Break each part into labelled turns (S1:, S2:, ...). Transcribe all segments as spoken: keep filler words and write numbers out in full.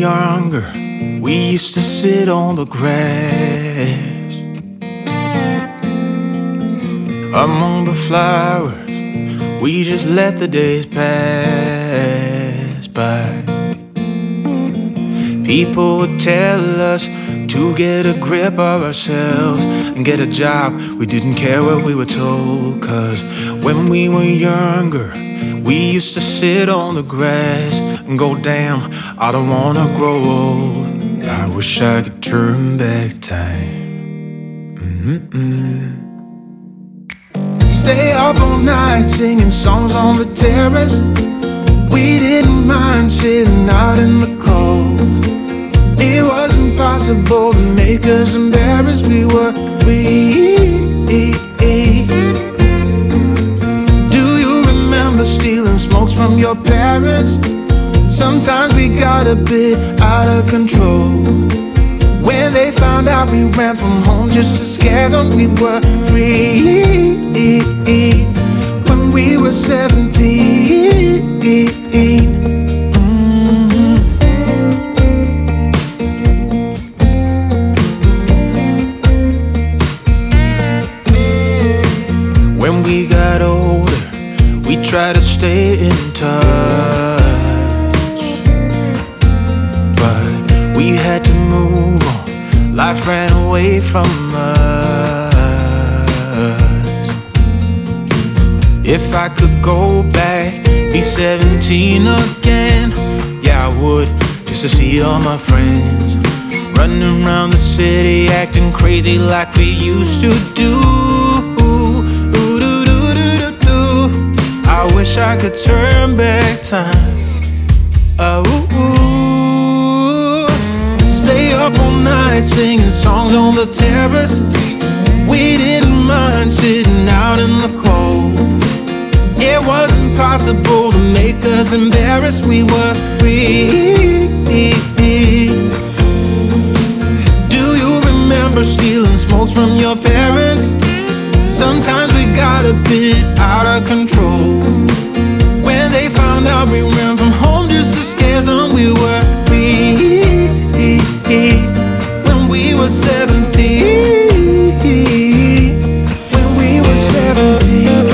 S1: younger, we used to sit on the grass among the flowers. We just let the days pass by. People would tell us to get a grip of ourselves and get a job. We didn't care what we were told, 'cause when we were younger, we used to sit on the grass and go, damn, I don't wanna grow old. I wish I could turn back time. Mm-mm. Stay up all night singing songs on the terrace. We didn't mind sitting out in the cold. It wasn't possible to make us embarrassed. We were free. Do you remember stealing smokes from your parents? Sometimes we got a bit out of control. When they found out we ran from home just to scare them, we were free. When we were seventeen. Mm-hmm. When we got older, we tried to stay in touch, but we had to move on. Life ran away from us. If I could go back, be seventeen again, yeah, I would, just to see all my friends running around the city, acting crazy like we used to do. I wish I could turn back time. Oh, stay up all night singing songs on the terrace. We didn't mind sitting out in the cold. It wasn't possible to make us embarrassed. We were free. Do you remember stealing smokes from your parents? Sometimes we got a bit out of control. When they found out we ran from home just to scare them, we were free. When we were seventeen. When we were seventeen.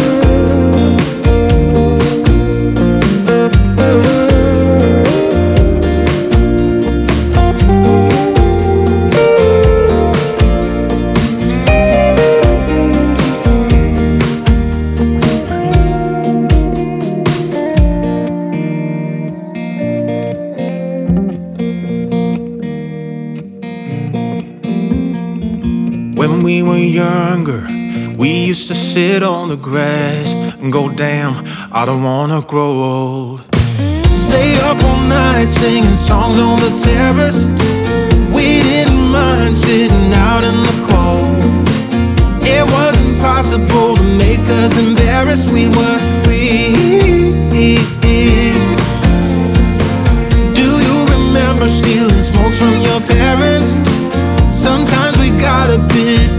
S1: When we were younger, we used to sit on the grass and go, damn, I don't wanna grow old. Stay up all night singing songs on the terrace. We didn't mind sitting out in the cold. It wasn't possible to make us embarrassed. We were free. Do you remember stealing smokes from your parents? Sometimes we got a bit